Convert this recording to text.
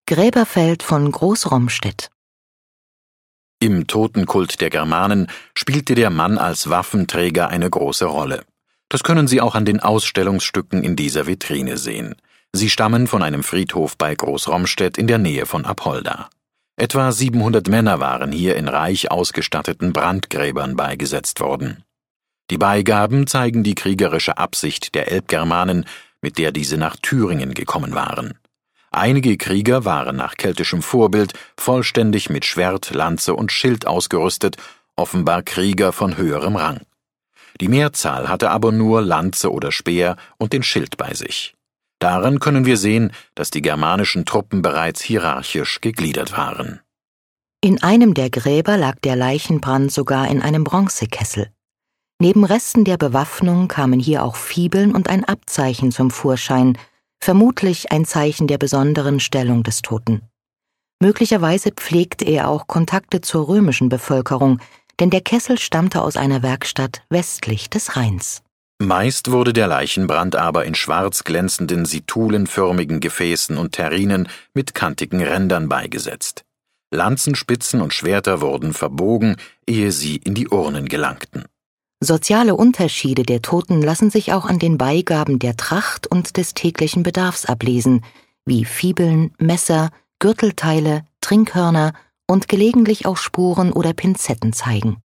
Gräberfeld von Groß-Romstedt. Im Totenkult der Germanen spielte der Mann als Waffenträger eine große Rolle. Das können Sie auch an den Ausstellungsstücken in dieser Vitrine sehen. Sie stammen von einem Friedhof bei Groß-Romstedt in der Nähe von Apolda. Etwa 700 Männer waren hier in reich ausgestatteten Brandgräbern beigesetzt worden. Die Beigaben zeigen die kriegerische Absicht der Elbgermanen, mit der diese nach Thüringen gekommen waren. Einige Krieger waren nach keltischem Vorbild vollständig mit Schwert, Lanze und Schild ausgerüstet, offenbar Krieger von höherem Rang. Die Mehrzahl hatte aber nur Lanze oder Speer und den Schild bei sich. Daran können wir sehen, dass die germanischen Truppen bereits hierarchisch gegliedert waren. In einem der Gräber lag der Leichenbrand sogar in einem Bronzekessel. Neben Resten der Bewaffnung kamen hier auch Fibeln und ein Abzeichen zum Vorschein, vermutlich ein Zeichen der besonderen Stellung des Toten. Möglicherweise pflegte er auch Kontakte zur römischen Bevölkerung, denn der Kessel stammte aus einer Werkstatt westlich des Rheins. Meist wurde der Leichenbrand aber in schwarz glänzenden situlenförmigen Gefäßen und Terrinen mit kantigen Rändern beigesetzt. Lanzenspitzen und Schwerter wurden verbogen, ehe sie in die Urnen gelangten. Soziale Unterschiede der Toten lassen sich auch an den Beigaben der Tracht und des täglichen Bedarfs ablesen, wie Fibeln, Messer, Gürtelteile, Trinkhörner und gelegentlich auch Spuren oder Pinzetten zeigen.